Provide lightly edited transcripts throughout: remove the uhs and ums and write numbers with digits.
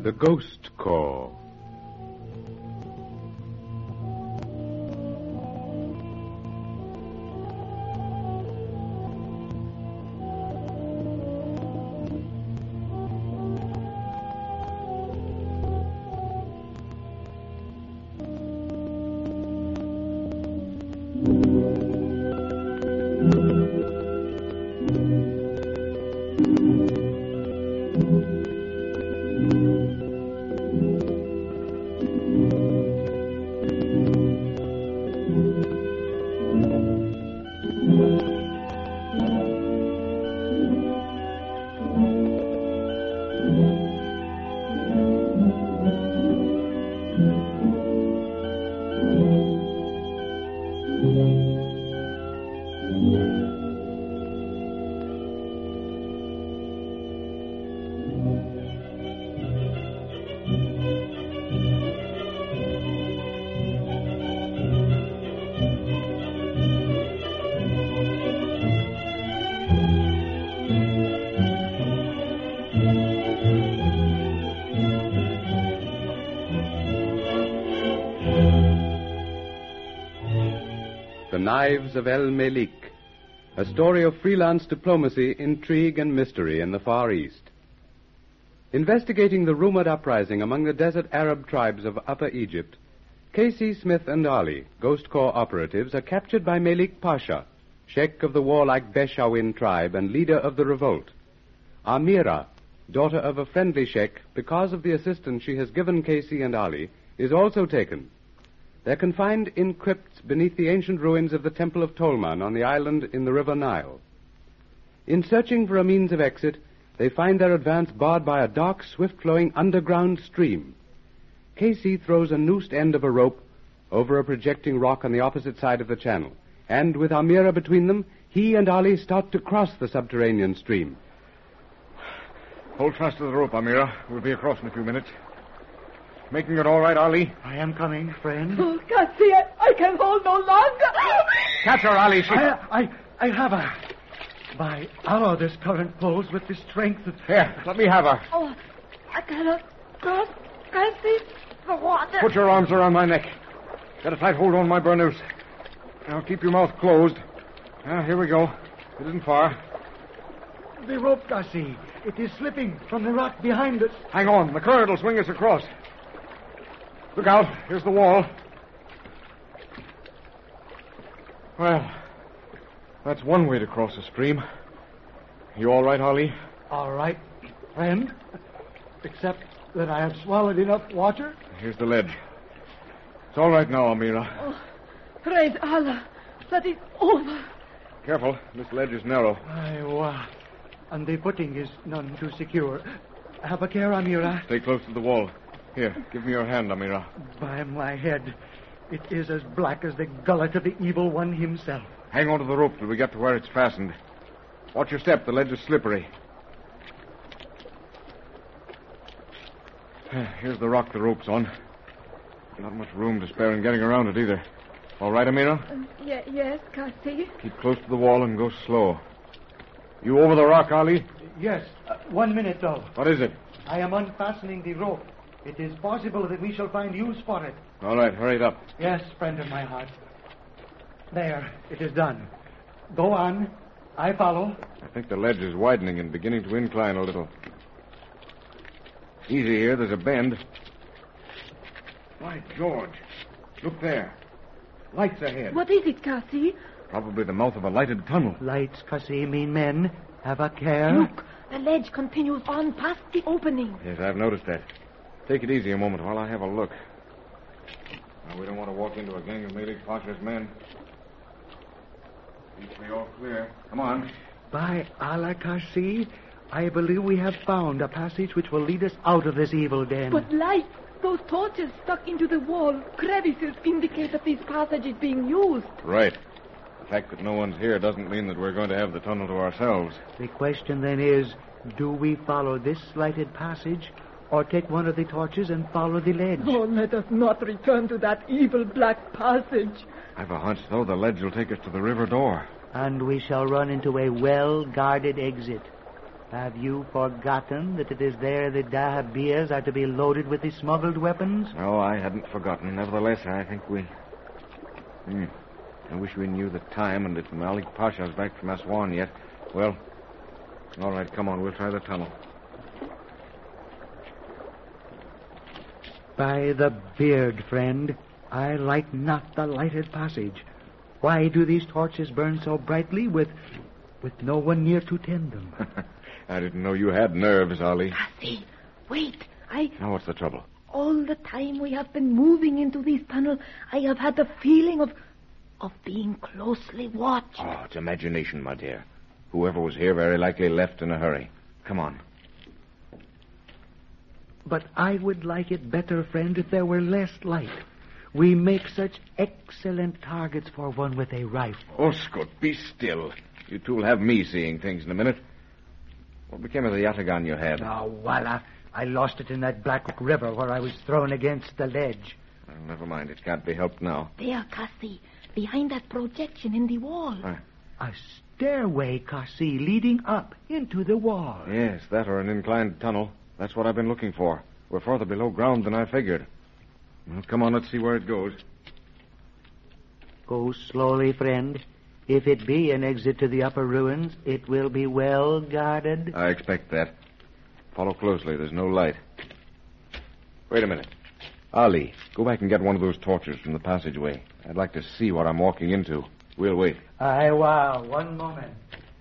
The Ghost Corps. The Knives of El Melik, a story of freelance diplomacy, intrigue, and mystery in the Far East. Investigating the rumored uprising among the desert Arab tribes of Upper Egypt, K.C. Smith and Ali, Ghost Corps operatives, are captured by Melik Pasha, Sheikh of the warlike Beshawin tribe and leader of the revolt. Amira, daughter of a friendly Sheikh, because of the assistance she has given K.C. and Ali, is also taken. They're confined in crypts beneath the ancient ruins of the Temple of Tolman on the island in the River Nile. In searching for a means of exit, they find their advance barred by a dark, swift-flowing underground stream. Casey throws a noosed end of a rope over a projecting rock on the opposite side of the channel, and with Amira between them, he and Ali start to cross the subterranean stream. Hold fast to the rope, Amira. We'll be across in a few minutes. Making it all right, Ali? I am coming, friend. Oh, Cassie, I can hold no longer. Catch her, Ali. I have her. By Allah, this current pulls with the strength of... Here, let me have her. Oh, I cannot cross, Cassie. The water. Put your arms around my neck. Get a tight hold on my burnous. Now keep your mouth closed. Here we go. It isn't far. The rope, Cassie. It is slipping from the rock behind us. Hang on. The current will swing us across. Look out. Here's the wall. Well, that's one way to cross a stream. You all right, Ali? All right, friend. Except that I have swallowed enough water. Here's the ledge. It's all right now, Amira. Oh, praise Allah. That is over. Careful. This ledge is narrow. And the footing is none too secure. Have a care, Amira. Stay close to the wall. Here, give me your hand, Amira. By my head, it is as black as the gullet of the evil one himself. Hang on to the rope till we get to where it's fastened. Watch your step. The ledge is slippery. Here's the rock the rope's on. Not much room to spare in getting around it either. All right, Amira? Yes, Cassie. Keep close to the wall and go slow. You over the rock, Ali? Yes. 1 minute, though. What is it? I am unfastening the rope. It is possible that we shall find use for it. All right, hurry it up. Yes, friend of my heart. There, it is done. Go on. I follow. I think the ledge is widening and beginning to incline a little. Easy here, there's a bend. By George. Look there. Lights ahead. What is it, Cassie? Probably the mouth of a lighted tunnel. Lights, Cassie, mean men. Have a care. Look, the ledge continues on past the opening. Yes, I've noticed that. Take it easy a moment while I have a look. Now, we don't want to walk into a gang of Melik Pasha's men. Seems to be all clear. Come on. By Allah, Cassie, I believe we have found a passage which will lead us out of this evil den. But lights, those torches stuck into the wall, crevices indicate that this passage is being used. Right. The fact that no one's here doesn't mean that we're going to have the tunnel to ourselves. The question then is, do we follow this lighted passage or take one of the torches and follow the ledge? Oh, let us not return to that evil black passage. I've a hunch, though, the ledge will take us to the river door. And we shall run into a well-guarded exit. Have you forgotten that it is there the dahabeahs are to be loaded with the smuggled weapons? No, I hadn't forgotten. Nevertheless, I think we... I wish we knew the time and if Malik Pasha's back from Aswan yet. Well, all right, come on, we'll try the tunnel. By the beard, friend, I like not the lighted passage. Why do these torches burn so brightly with no one near to tend them? I didn't know you had nerves, Ali. Cassie, wait. Now, what's the trouble? All the time we have been moving into this tunnel, I have had the feeling of being closely watched. Oh, it's imagination, my dear. Whoever was here very likely left in a hurry. Come on. But I would like it better, friend, if there were less light. We make such excellent targets for one with a rifle. Oh, Scoot, be still. You two will have me seeing things in a minute. What became of the yataghan you had? Oh, well, I lost it in that Black River where I was thrown against the ledge. Well, never mind. It can't be helped now. There, Cassie, behind that projection in the wall. A stairway, Cassie, leading up into the wall. Yes, that or an inclined tunnel. That's what I've been looking for. We're farther below ground than I figured. Well, come on, let's see where it goes. Go slowly, friend. If it be an exit to the upper ruins, it will be well guarded. I expect that. Follow closely. There's no light. Wait a minute. Ali, go back and get one of those torches from the passageway. I'd like to see what I'm walking into. We'll wait. Aye, wow. One moment.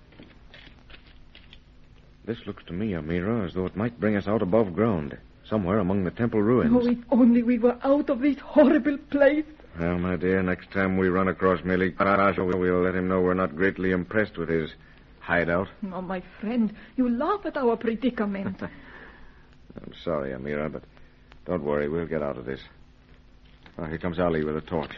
This looks to me, Amira, as though it might bring us out above ground, somewhere among the temple ruins. Oh, if only we were out of this horrible place. Well, my dear, next time we run across Malik Pasha, we'll let him know we're not greatly impressed with his hideout. Oh, my friend, you laugh at our predicament. I'm sorry, Amira, but don't worry, we'll get out of this. Oh, here comes Ali with a torch.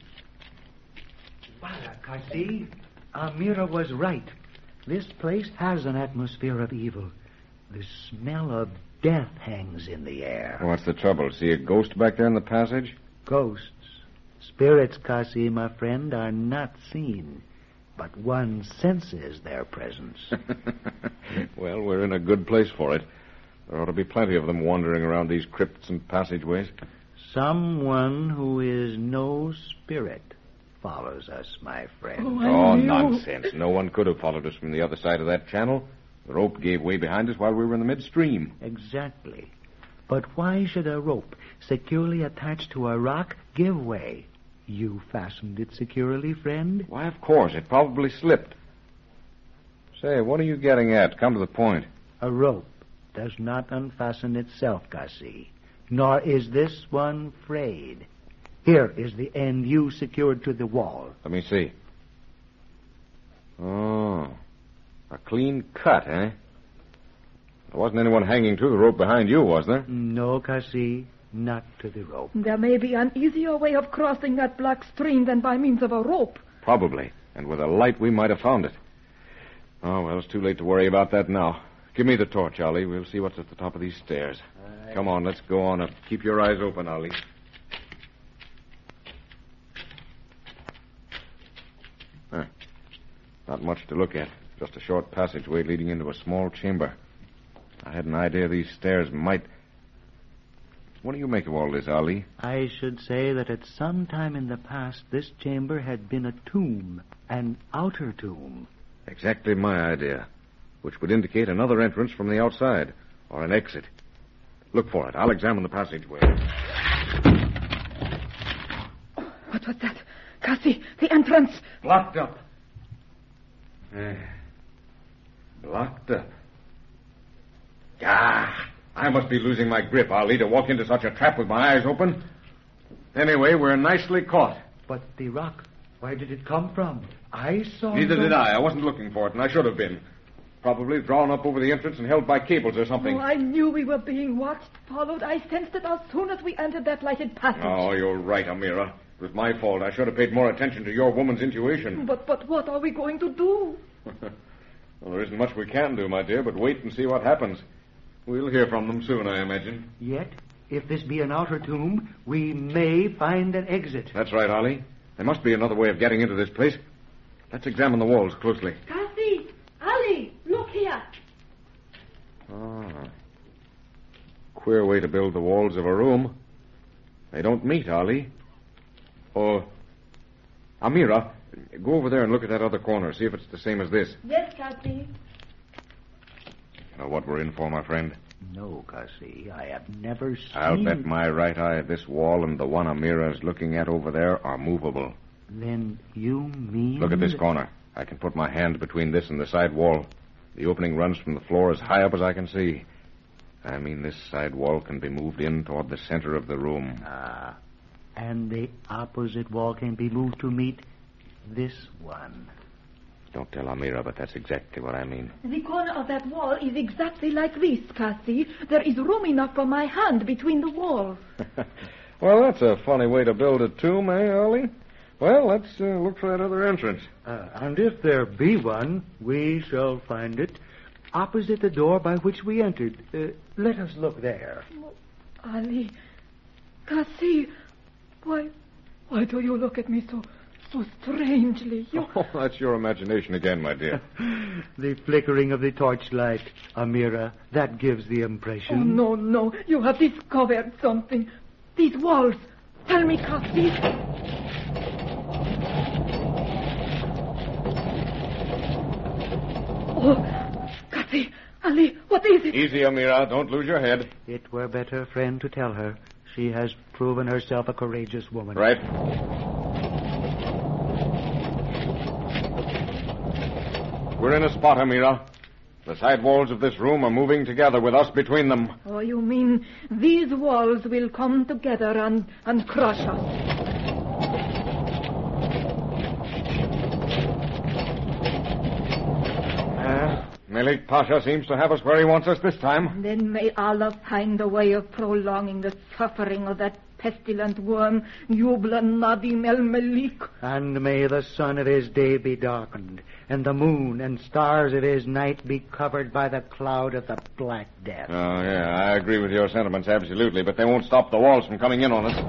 Walla, Cassie, Amira was right. This place has an atmosphere of evil. The smell of death hangs in the air. What's the trouble? See a ghost back there in the passage? Ghosts. Spirits, Cassie, my friend, are not seen, but one senses their presence. Well, we're in a good place for it. There ought to be plenty of them wandering around these crypts and passageways. Someone who is no spirit follows us, my friend. Oh, nonsense. No one could have followed us from the other side of that channel. The rope gave way behind us while we were in the midstream. Exactly. But why should a rope securely attached to a rock give way? You fastened it securely, friend? Why, of course. It probably slipped. Say, what are you getting at? Come to the point. A rope does not unfasten itself, Cassie. Nor is this one frayed. Here is the end you secured to the wall. Let me see. Oh, a clean cut, eh? There wasn't anyone hanging to the rope behind you, was there? No, Cassie, not to the rope. There may be an easier way of crossing that black stream than by means of a rope. Probably. And with a light, we might have found it. Oh, well, it's too late to worry about that now. Give me the torch, Ali. We'll see what's at the top of these stairs. Come on, let's go on up. Keep your eyes open, Ali. Not much to look at. Just a short passageway leading into a small chamber. I had an idea these stairs might... What do you make of all this, Ali? I should say that at some time in the past, this chamber had been a tomb, an outer tomb. Exactly my idea, which would indicate another entrance from the outside, or an exit. Look for it. I'll examine the passageway. What was that? Cassie, the entrance. Blocked up. Blocked up. Ah, I must be losing my grip, Ali, to walk into such a trap with my eyes open. Anyway, we're nicely caught. But the rock, where did it come from? I saw Neither did I. I wasn't looking for it, and I should have been. Probably drawn up over the entrance and held by cables or something. Oh, I knew we were being watched, followed. I sensed it as soon as we entered that lighted passage. Oh, you're right, Amira. It was my fault. I should have paid more attention to your woman's intuition. But what are we going to do? Well, there isn't much we can do, my dear, but wait and see what happens. We'll hear from them soon, I imagine. Yet, if this be an outer tomb, we may find an exit. That's right, Ali. There must be another way of getting into this place. Let's examine the walls closely. Cassie! Ali! Look here! Ah. Queer way to build the walls of a room. They don't meet, Ali. Oh, Amira, go over there and look at that other corner. See if it's the same as this. Yes, Cassie. You know what we're in for, my friend? No, Cassie, I have never seen... I'll bet my right eye this wall and the one Amira's looking at over there are movable. Then you mean... Look at this corner. I can put my hand between this and the side wall. The opening runs from the floor as high up as I can see. I mean, this side wall can be moved in toward the center of the room. Ah, and the opposite wall can be moved to meet this one. Don't tell Amira, but that's exactly what I mean. The corner of that wall is exactly like this, Cassie. There is room enough for my hand between the walls. Well, that's a funny way to build a tomb, eh, Ollie? Well, let's look for that other entrance. And if there be one, we shall find it opposite the door by which we entered. Let us look there. Ali, Cassie, why do you look at me so strangely? Oh, that's your imagination again, my dear. The flickering of the torchlight, Amira, that gives the impression. Oh, no, you have discovered something. These walls. Tell me, Cassie. Oh, Cassie, Ali, what is it? Easy, Amira. Don't lose your head. It were better, friend, to tell her. She has proven herself a courageous woman. Right. We're in a spot, Amira. The side walls of this room are moving together with us between them. Oh, you mean these walls will come together and crush us? Malik Pasha seems to have us where he wants us this time. Then may Allah find a way of prolonging the suffering of that pestilent worm, Yubla Nadim el-Malik. And may the sun of his day be darkened, and the moon and stars of his night be covered by the cloud of the Black Death. Oh, yeah, I agree with your sentiments, absolutely, but they won't stop the walls from coming in on us.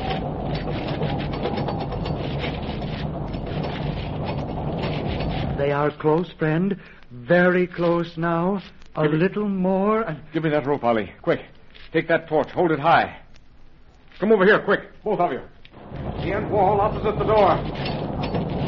They are close, friend. Very close now. A little more and... Give me that rope, Ali. Quick. Take that torch. Hold it high. Come over here, quick. Both of you. The end wall opposite the door.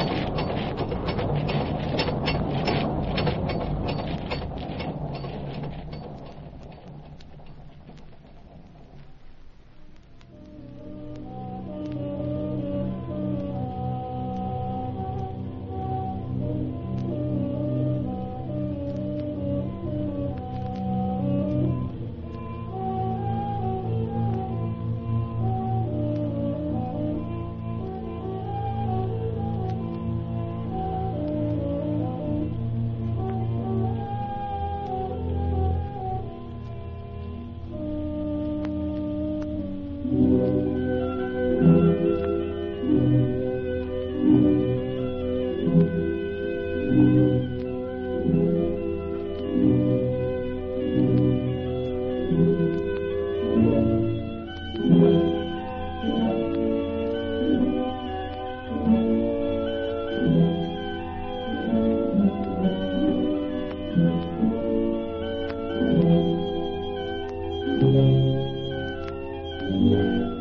Thank you.